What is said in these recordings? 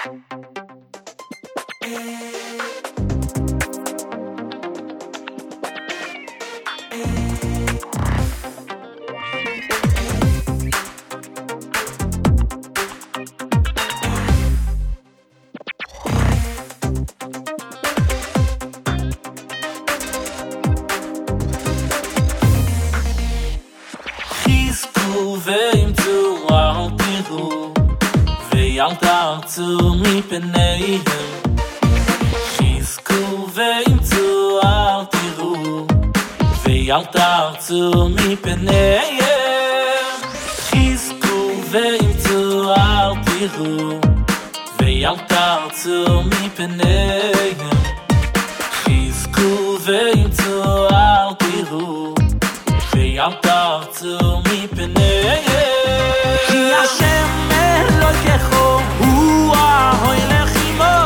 ואימצו אל תראו ואל תרצו מפניהם חזקו ואימצו אל תראו ואל תרצו מפניהם חזקו ואימצו אל תראו ואל תרצו מפניהם חזקו ואימצו אל תראו ואל תרצו מפניהם כי השם אלוהיכם הוא ההולך עמו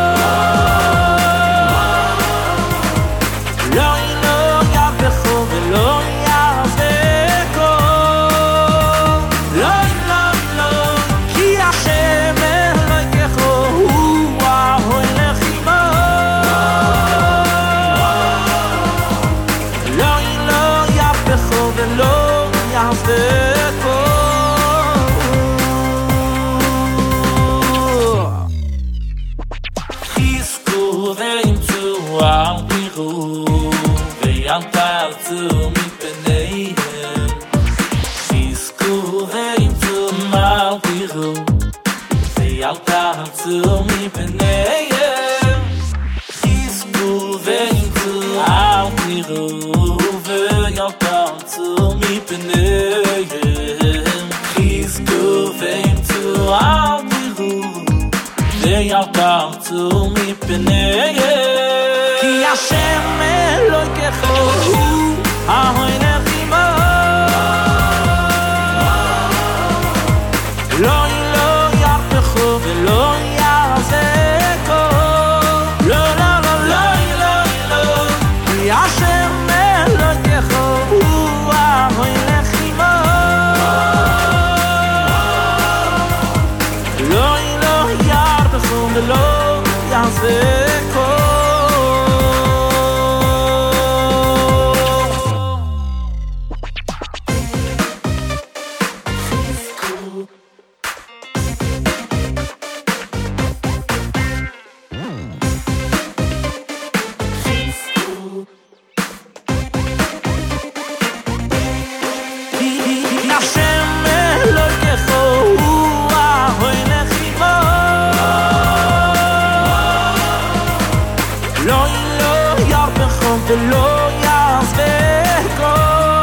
לא יעזבך ולא יעזבקו לא כי השם אלוהיכם הוא ההולך עמו לא יעזבך ולא יעזבקו חזקו ואימצו אל תראו ואל תרצו מפניהם חזקו ואימצו אל תראו ואל תרצו מפניהם חזקו ואימצו אל תראו ואל תרצו מפניהם חזקו ואימצו אל תראו ואל תרצו מפניהם כי השם אלוהיכם הוא ההולך עמו לא יעזבך ולא יעזבקו לא כי השם אלוהיכם הוא ההולך עמו לא יעזבך ולא יעזבקו השם אלוהיכם הוא ההולך עמו לא יעזבך ולא יעזבקו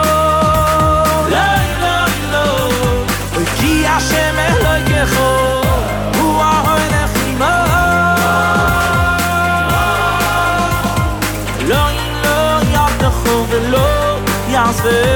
לא כי השם אלוהיכם הוא ההולך עמו לא יעזבך ולא יעזבקו